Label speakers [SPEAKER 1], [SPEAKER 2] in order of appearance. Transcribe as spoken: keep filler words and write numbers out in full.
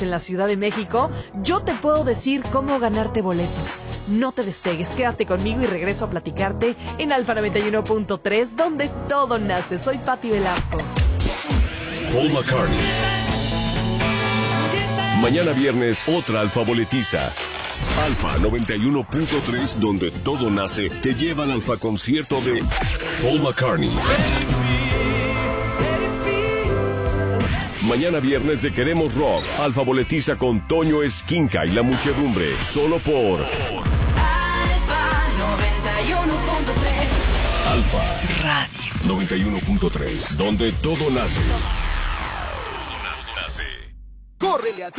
[SPEAKER 1] en la Ciudad de México, yo te puedo decir cómo ganarte boletos. No te despegues, quédate conmigo y regreso a platicarte en Alfa noventa y uno punto tres, donde todo nace. Soy Patti Velasco.
[SPEAKER 2] Paul McCartney. Mañana viernes, otra Alfa boletiza. Alfa noventa y uno punto tres, donde todo nace, te lleva al Alfa concierto de Paul McCartney. Mañana viernes de Queremos Rock, Alfa boletiza con Toño Esquinca y la muchedumbre, solo por
[SPEAKER 3] Alfa noventa y uno punto tres.
[SPEAKER 2] Alfa Radio noventa y uno punto tres, donde todo nace. Todo nace.
[SPEAKER 4] ¡Córrele a